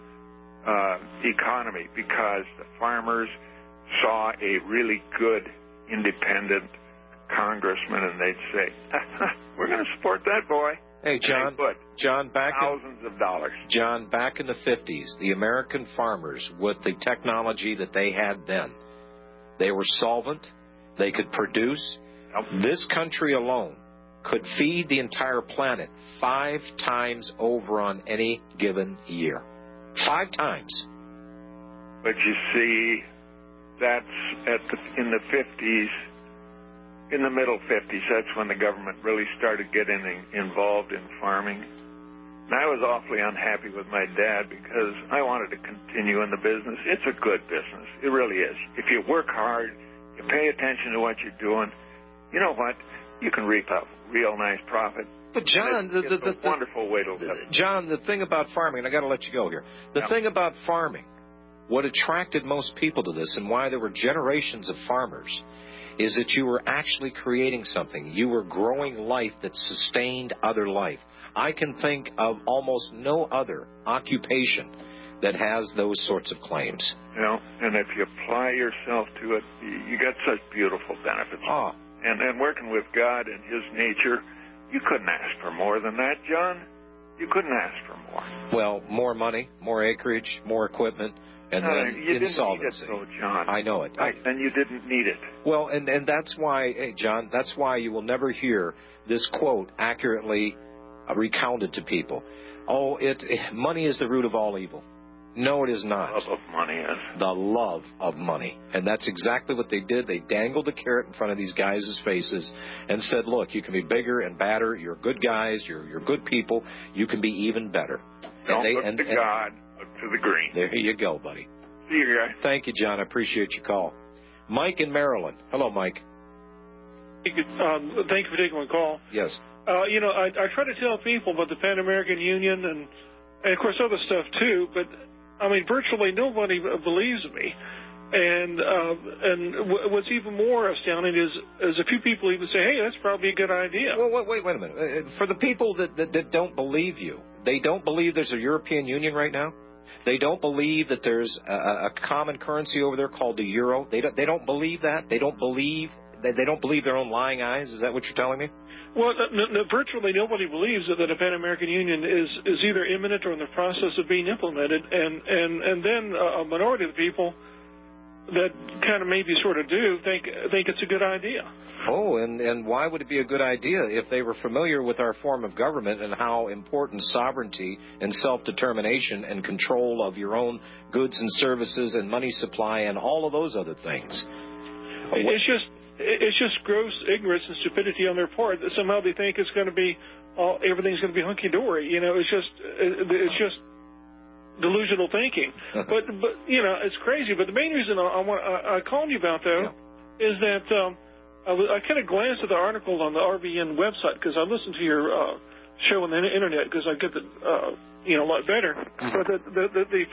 economy because the farmers saw a really good, independent congressman, and they'd say, we're going to support that boy. Hey, John, back thousands of dollars. John, back in the 50s, the American farmers, with the technology that they had then, they were solvent. They could produce. This country alone could feed the entire planet 5 times over on any given year. 5 times. But you see, that's in the 50s. In the middle 50s, that's when the government really started getting involved in farming. And I was awfully unhappy with my dad because I wanted to continue in the business. It's a good business. It really is. If you work hard, you pay attention to what you're doing, you know what? You can reap a real nice profit. But John, it's a wonderful way to live. John, the thing about farming, and I got to let you go here. The thing about farming, what attracted most people to this and why there were generations of farmers, is that you were actually creating something. You were growing life that sustained other life. I can think of almost no other occupation that has those sorts of claims. You know, and if you apply yourself to it, you get such beautiful benefits. Oh. And working with God and His nature, you couldn't ask for more than that, John. You couldn't ask for more. Well, more money, more acreage, more equipment, and then you insolvency. Didn't need it, though, John. I know it. And you didn't need it. Well, and that's why, hey, John, that's why you will never hear this quote accurately recounted to people. Oh, money is the root of all evil. No, it is not. The love of money is. The love of money. And that's exactly what they did. They dangled the carrot in front of these guys' faces and said, look, you can be bigger and badder. You're good guys. You're good people. You can be even better. Don't look to God, look to the green. There you go, buddy. See you, guys. Thank you, John. I appreciate your call. Mike in Maryland. Hello, Mike. Thank you for taking my call. Yes. I try to tell people about the Pan American Union and of course other stuff too, but I mean virtually nobody believes me. And what's even more astounding is a few people even say, "Hey, that's probably a good idea." Well, wait a minute. For the people that don't believe you, they don't believe there's a European Union right now. They don't believe that there's a common currency over there called the euro. They don't believe that. They don't believe their own lying eyes. Is that what you're telling me? Well, virtually nobody believes that a Pan-American Union is either imminent or in the process of being implemented, and then a minority of the people that kind of maybe sort of do think it's a good idea. Oh, and why would it be a good idea if they were familiar with our form of government and how important sovereignty and self-determination and control of your own goods and services and money supply and all of those other things? It's just gross ignorance and stupidity on their part that somehow they think it's going to be everything's going to be hunky dory. It's just delusional thinking. But it's crazy. But the main reason I called you about though is that I kind of glanced at the article on the RBN website because I listened to your show on the internet because I get the a lot better. But the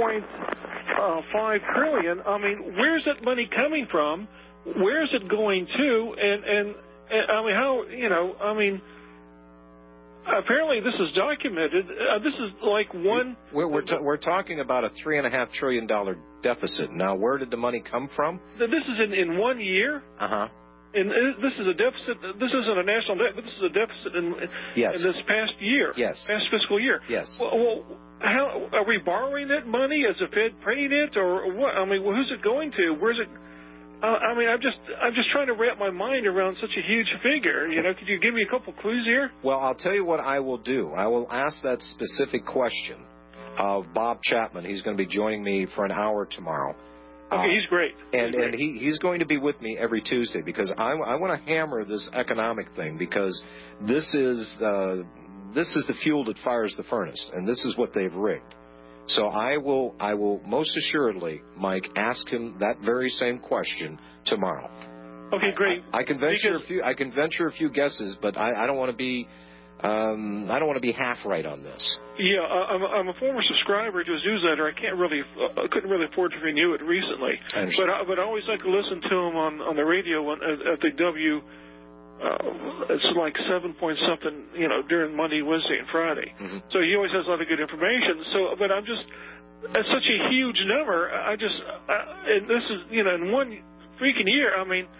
4.5 trillion. I mean, where's that money coming from? Where is it going to? And I mean, how? I mean. Apparently, this is documented. This is like one. We're talking about a $3.5 trillion deficit. Now, where did the money come from? This is in 1 year. And this is a deficit. This isn't a national debt, but this is a deficit in this past year. Past fiscal year. Well, how are we borrowing that money? Is the Fed printing it, or what? I mean, who's it going to? Where's it? I mean, I'm just trying to wrap my mind around such a huge figure. Could you give me a couple clues here? Well, I'll tell you what I will do. I will ask that specific question of Bob Chapman. He's going to be joining me for an hour tomorrow. Okay, he's great. And he's going to be with me every Tuesday because I want to hammer this economic thing because this is the fuel that fires the furnace, and this is what they've rigged. So I will most assuredly, Mike, ask him that very same question tomorrow. Okay, great. I can venture a few guesses, but I don't want to be half right on this. Yeah, I'm a former subscriber to his newsletter. I couldn't really afford to renew it recently, but I always like to listen to him on the radio at the W. It's like 7-point-something, during Monday, Wednesday, and Friday. So he always has a lot of good information. But I'm just, that's such a huge number. And this is, in one freaking year. I mean,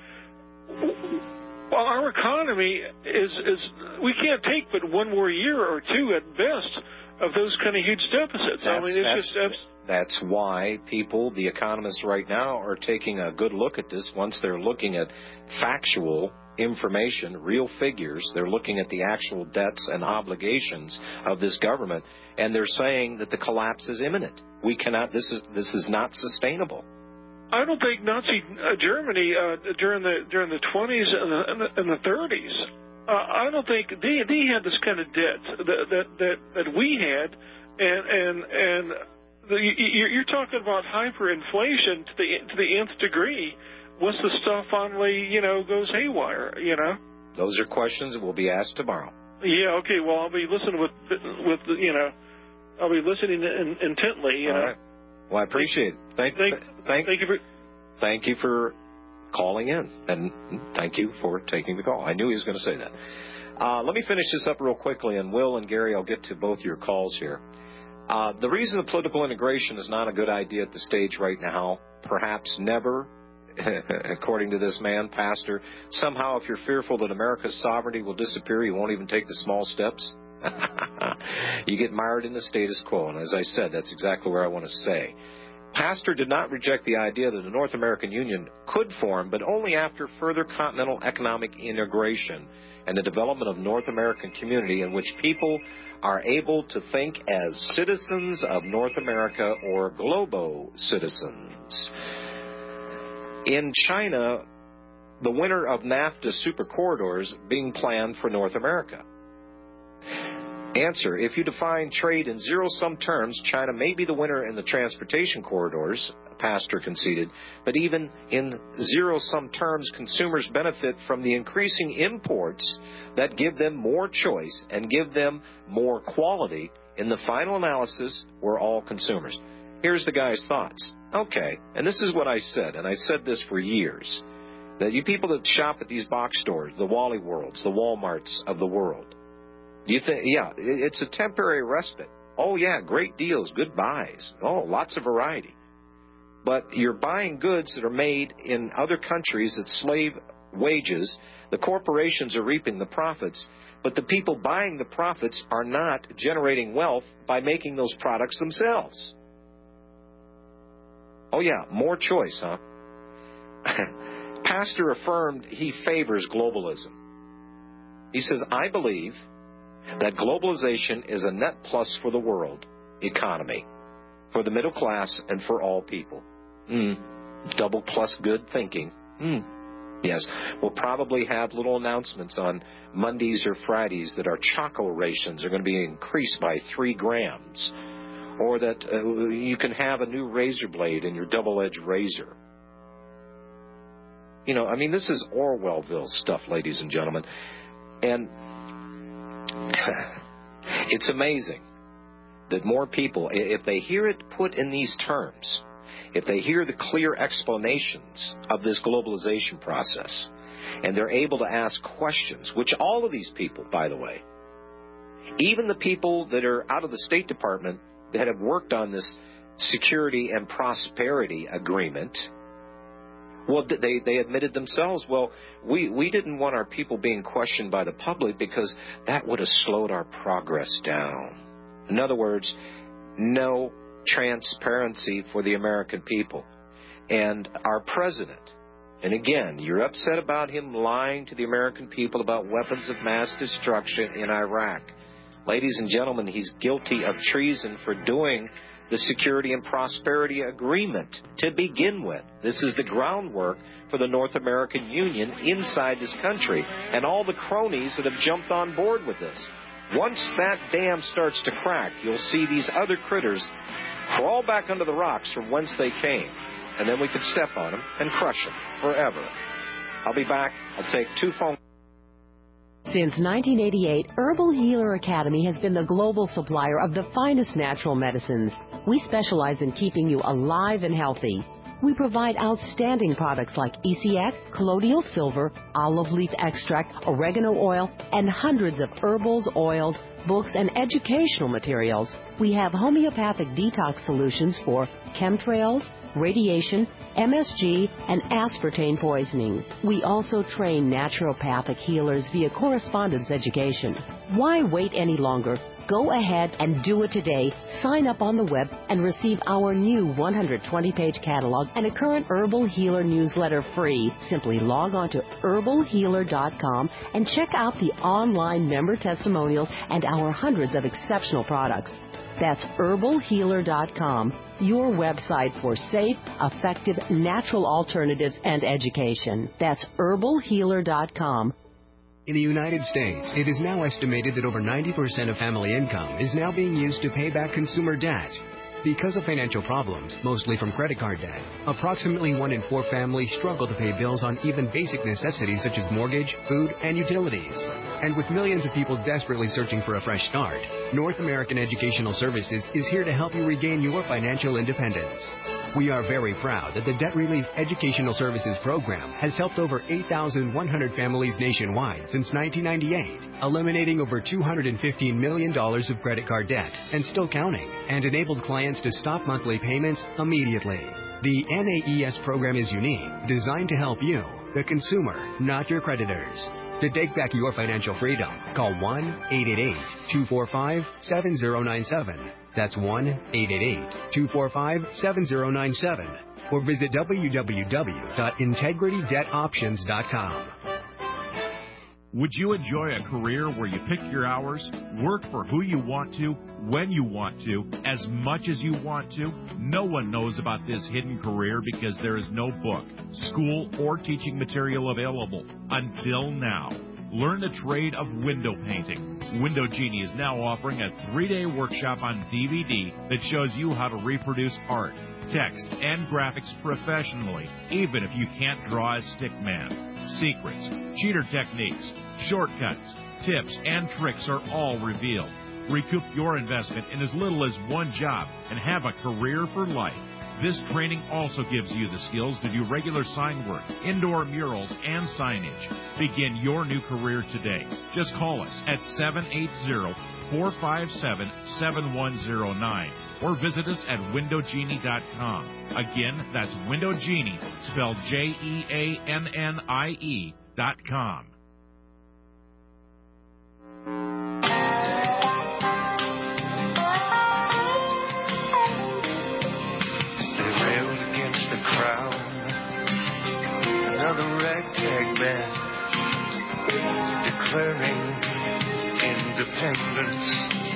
our economy is we can't take but one more year or two at best of those kind of huge deficits. That's why the economists right now, are taking a good look at this. Once they're looking at factual information, real figures, they're looking at the actual debts and obligations of this government, and they're saying that the collapse is imminent. We cannot. This is not sustainable. I don't think Nazi Germany during the 20s and the 30s. I don't think they had this kind of debt that we had, and you're talking about hyperinflation to the nth degree. Once the stuff finally, goes haywire, Those are questions that will be asked tomorrow. Yeah. Okay. Well, I'll be listening I'll be listening intently. All right. Well, I appreciate it. Thank you for calling in, and thank you for taking the call. I knew he was going to say that. Let me finish this up real quickly, and Will and Gary, I'll get to both your calls here. The reason that political integration is not a good idea at the stage right now, perhaps never, according to this man, Pastor, somehow if you're fearful that America's sovereignty will disappear, you won't even take the small steps. You get mired in the status quo, and as I said, that's exactly where I want to stay. Pastor did not reject the idea that the North American Union could form, but only after further continental economic integration and the development of North American community in which people are able to think as citizens of North America or globo citizens. In China, the winner of NAFTA super corridors being planned for North America. Answer, if you define trade in zero-sum terms, China may be the winner in the transportation corridors, Pastor conceded, but even in zero-sum terms, consumers benefit from the increasing imports that give them more choice and give them more quality. In the final analysis, we're all consumers. Here's the guy's thoughts. Okay, and this is what I said, and I said this for years, that you people that shop at these box stores, the Wally Worlds, the Walmarts of the world, you think, yeah, it's a temporary respite. Oh, yeah, great deals, good buys. Oh, lots of variety. But you're buying goods that are made in other countries at slave wages. The corporations are reaping the profits, but the people buying the profits are not generating wealth by making those products themselves. Oh, yeah, more choice, huh? Pastor affirmed he favors globalism. He says, I believe that globalization is a net plus for the world economy, for the middle class, and for all people. Double plus good thinking. Yes, we'll probably have little announcements on Mondays or Fridays that our Choco rations are going to be increased by 3 grams, or that you can have a new razor blade in your double-edged razor. I mean, this is Orwellville stuff, ladies and gentlemen. And it's amazing that more people, if they hear it put in these terms, if they hear the clear explanations of this globalization process, and they're able to ask questions, which all of these people, by the way, even the people that are out of the State Department that have worked on this security and prosperity agreement, well, they admitted themselves, well, we didn't want our people being questioned by the public because that would have slowed our progress down. In other words, no transparency for the American people. And our president, and again, you're upset about him lying to the American people about weapons of mass destruction in Iraq. Ladies and gentlemen, he's guilty of treason for doing the Security and Prosperity Agreement to begin with. This is the groundwork for the North American Union inside this country and all the cronies that have jumped on board with this. Once that dam starts to crack, you'll see these other critters crawl back under the rocks from whence they came, and then we could step on them and crush them forever. I'll be back. I'll take 2 phone calls. Since 1988, Herbal Healer Academy has been the global supplier of the finest natural medicines. We specialize in keeping you alive and healthy. We provide outstanding products like ECX, colloidal silver, olive leaf extract, oregano oil, and hundreds of herbals, oils, books, and educational materials. We have homeopathic detox solutions for chemtrails, radiation, MSG, and aspartame poisoning. We also train naturopathic healers via correspondence education. Why wait any longer? Go ahead and do it today. Sign up on the web and receive our new 120-page catalog and a current Herbal Healer newsletter free. Simply log on to herbalhealer.com and check out the online member testimonials and our hundreds of exceptional products. That's herbalhealer.com, your website for safe, effective, natural alternatives and education. That's herbalhealer.com. In the United States, it is now estimated that over 90% of family income is now being used to pay back consumer debt. Because of financial problems, mostly from credit card debt, approximately 1 in 4 families struggle to pay bills on even basic necessities such as mortgage, food, and utilities. And with millions of people desperately searching for a fresh start, North American Educational Services is here to help you regain your financial independence. We are very proud that the Debt Relief Educational Services Program has helped over 8,100 families nationwide since 1998, eliminating over $215 million of credit card debt and still counting, and enabled clients to stop monthly payments immediately. The NAES program is unique, designed to help you, the consumer, not your creditors. To take back your financial freedom, call 1-888-245-7097. That's 1-888-245-7097. Or visit www.integritydebtoptions.com. Would you enjoy a career where you pick your hours, work for who you want to, when you want to, as much as you want to? No one knows about this hidden career because there is no book, school, or teaching material available until now. Learn the trade of window painting. Window Genie is now offering a 3-day workshop on DVD that shows you how to reproduce art, text, and graphics professionally, even if you can't draw a stick man. Secrets, cheater techniques, shortcuts, tips, and tricks are all revealed. Recoup your investment in as little as 1 job and have a career for life. This training also gives you the skills to do regular sign work, indoor murals, and signage. Begin your new career today. Just call us at 780-457-7109 or visit us at windowgenie.com. Again, that's Window Genie, spelled Jeannie.com. Another ragtag band declaring independence.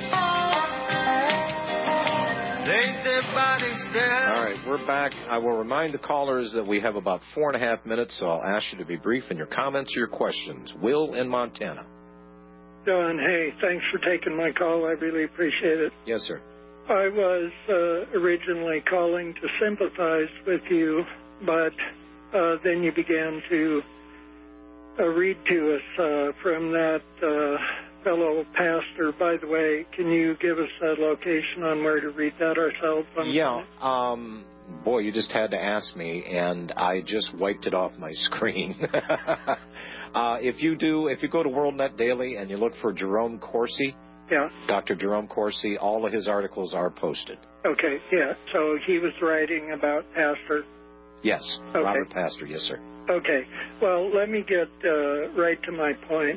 Laid their bodies down. All right, we're back. I will remind the callers that we have about 4.5 minutes, so I'll ask you to be brief in your comments or your questions. Will in Montana. Don, hey, thanks for taking my call. I really appreciate it. Yes, sir. I was originally calling to sympathize with you, but then you began to read to us from that fellow pastor. By the way, can you give us a location on where to read that ourselves? Yeah. Boy, you just had to ask me, and I just wiped it off my screen. If you go to WorldNet Daily and you look for Jerome Corsi, yeah, Dr. Jerome Corsi, all of his articles are posted. Okay, yeah. So he was writing about Pastor. Yes, okay. Robert Pastor, yes, sir. Okay. Well, let me get right to my point.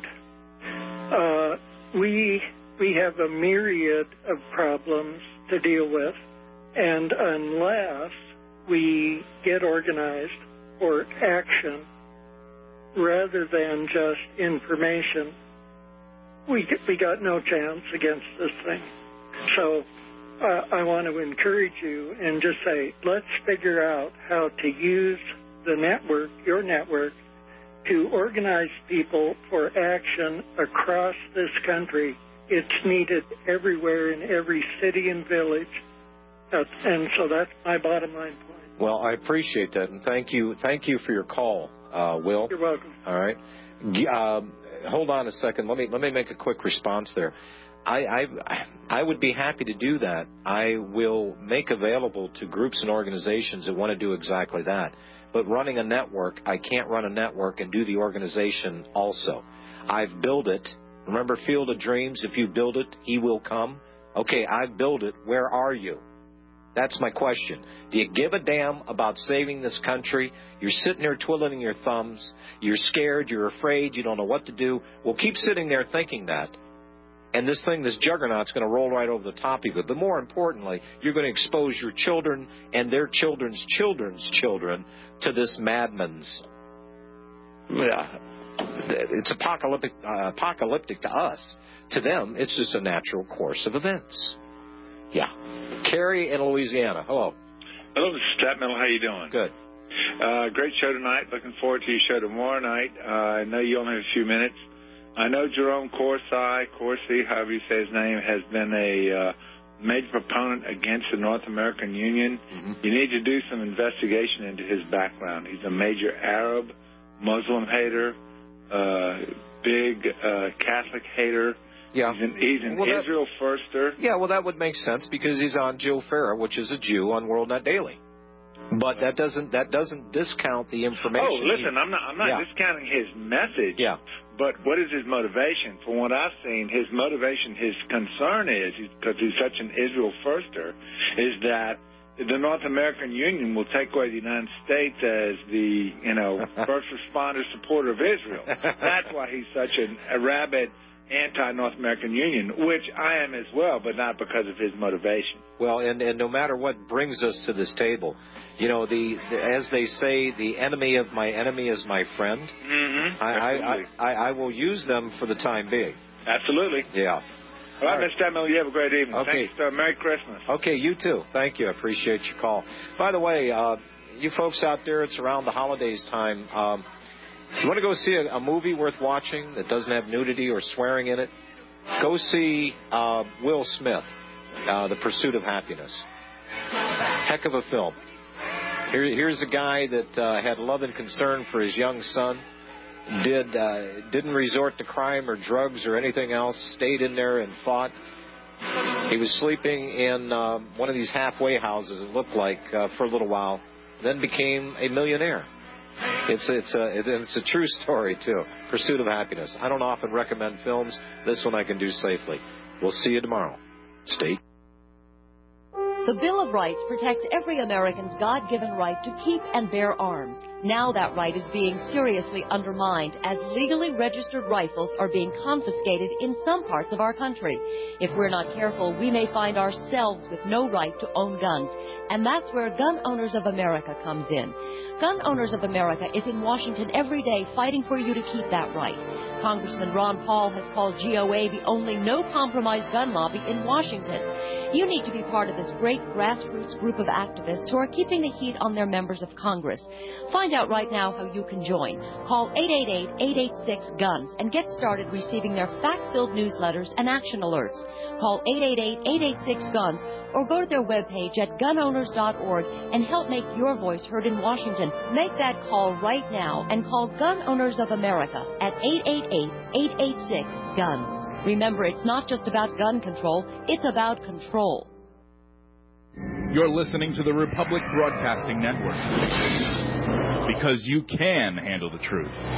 We have a myriad of problems to deal with, and unless we get organized for action rather than just information, we got no chance against this thing. So I want to encourage you and just say, let's figure out how to use the network, your network, to organize people for action across this country. It's needed everywhere in every city and village. And so that's my bottom line point. Well, I appreciate that, and thank you for your call, Will. You're welcome. All right. Hold on a second. Let me make a quick response there. I would be happy to do that. I will make available to groups and organizations that want to do exactly that. But running a network, I can't run a network and do the organization also. I've built it. Remember Field of Dreams? If you build it, he will come. Okay, I've built it. Where are you? That's my question. Do you give a damn about saving this country? You're sitting there twiddling your thumbs. You're scared. You're afraid. You don't know what to do. Well, keep sitting there thinking that. And this juggernaut's going to roll right over the top of you. But more importantly, you're going to expose your children and their children's children's children to this madman's. It's apocalyptic to us. To them, it's just a natural course of events. Yeah. Carrie in Louisiana. Hello. Hello, Mr. Stadtmill. How you doing? Good. Great show tonight. Looking forward to your show tomorrow night. I know you only have a few minutes. I know Jerome Corsi, however you say his name, has been a major proponent against the North American Union. Mm-hmm. You need to do some investigation into his background. He's a major Arab, Muslim hater, big Catholic hater. Yeah. He's an Israel firster. Yeah, well, that would make sense because he's on Joe Farah, which is a Jew on WorldNet Daily. But that doesn't discount the information. Oh, listen, I'm not discounting his message. Yeah. But what is his motivation? From what I've seen, his motivation, his concern is, because he's such an Israel firster, is that the North American Union will take away the United States as the, first responder supporter of Israel. That's why he's such a rabid anti-North American Union, which I am as well, but not because of his motivation. Well, and no matter what brings us to this table, as they say, the enemy of my enemy is my friend. Mm-hmm. I will use them for the time being. Absolutely. Yeah. All right, Mr. Stadtmill, you have a great evening. Okay. Thanks. Merry Christmas. Okay, you too. Thank you. I appreciate your call. By the way, you folks out there, it's around the holidays time. You want to go see a movie worth watching that doesn't have nudity or swearing in it? Go see Will Smith, The Pursuit of Happiness. Heck of a film. Here's a guy that had love and concern for his young son, didn't resort to crime or drugs or anything else, stayed in there and fought. He was sleeping in one of these halfway houses, it looked like, for a little while, then became a millionaire. It's a true story, too. Pursuit of Happiness. I don't often recommend films. This one I can do safely. We'll see you tomorrow. Stay. The Bill of Rights protects every American's God-given right to keep and bear arms. Now that right is being seriously undermined as legally registered rifles are being confiscated in some parts of our country. If we're not careful, we may find ourselves with no right to own guns. And that's where Gun Owners of America comes in. Gun Owners of America is in Washington every day fighting for you to keep that right. Congressman Ron Paul has called GOA the only no-compromise gun lobby in Washington. You need to be part of this great grassroots group of activists who are keeping the heat on their members of Congress. Find out right now how you can join. Call 888-886-GUNS and get started receiving their fact-filled newsletters and action alerts. Call 888-886-GUNS or go to their webpage at gunowners.org and help make your voice heard in Washington. Make that call right now and call Gun Owners of America at 888-886-GUNS. Remember, it's not just about gun control, it's about control. You're listening to the Republic Broadcasting Network. Because you can handle the truth.